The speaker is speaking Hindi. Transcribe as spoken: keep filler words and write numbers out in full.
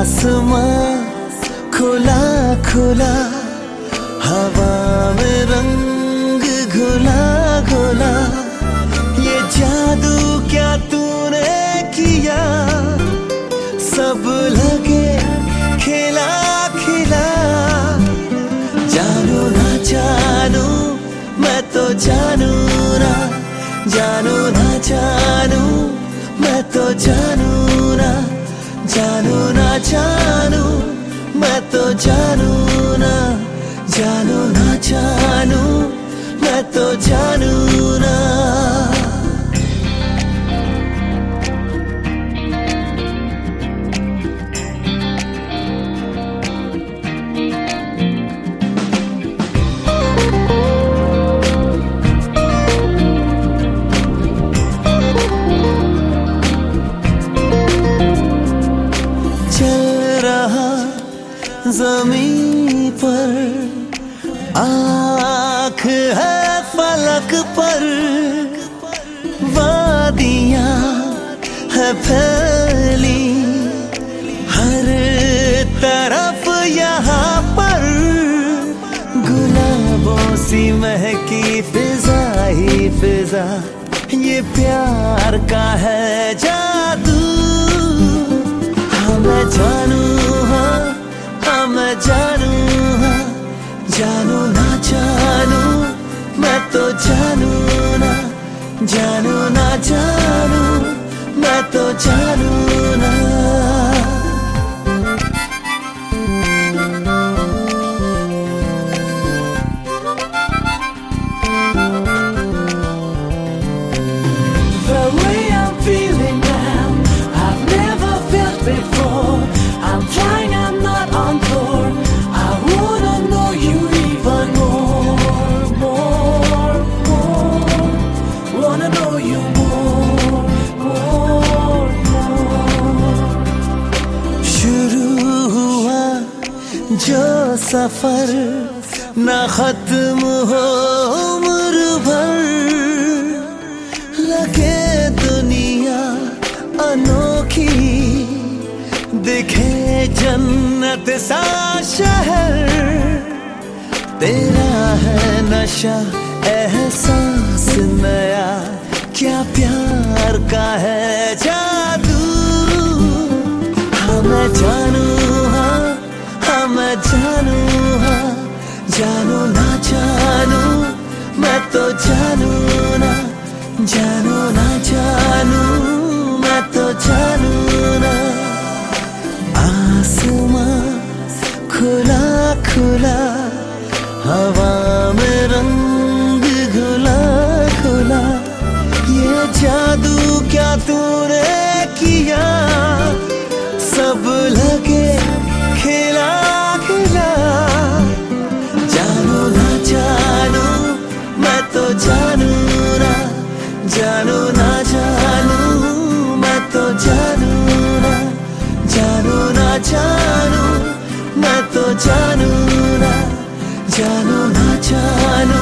आसमां खुला खुला, हवा में रंग घुला घुला, ये जादू क्या तूने किया, सब लगे खिला खिला। जानू ना जानू मैं तो जानू ना, जानू ना जानू मैं तो जानू ना, जानू ना जानू मैं तो जानू ना, जानू ना जानू मैं तो जानू ना। ज़मीं पर आँख है फलक पर, वादियाँ है फैली हर तरफ यहाँ पर, गुलाबों सी महकी फिजा ही फिजा, ये प्यार का है जादू। हाँ मैं जानू हाँ हाँ मैं जानू हाँ, जानू ना जानू मैं तो जानू ना, जानू ना जानू मैं तो जानू ना। The way I'm feeling now, I've never felt before. I'm flying, I'm not on tour. I wanna know you even more, more, more. Wanna know you more, more, more. शुरू हुआ जो सफर ना खत्म हो उम्र भर, लगे दुनिया अनोखी, दिखे जन्नत सा शहर, तेरा है नशा एहसास नया, क्या प्यार का है जादू। हाँ मैं जानू हाँ हाँ मैं जानू हाँ, जानू ना जानू मैं तो जानू ना, जानू ना जानू मैं तो जानू ना। आसमां खुला खुला, हवा में रंग घुला घुला, ये जादू क्या तूने किया, सब लगे खिला खिला। जानू ना जानू मैं तो जानू ना, जानू ना जानू मैं तो जानू ना, जानू ना जानू मैं तो जानू ना, जानू ना जानू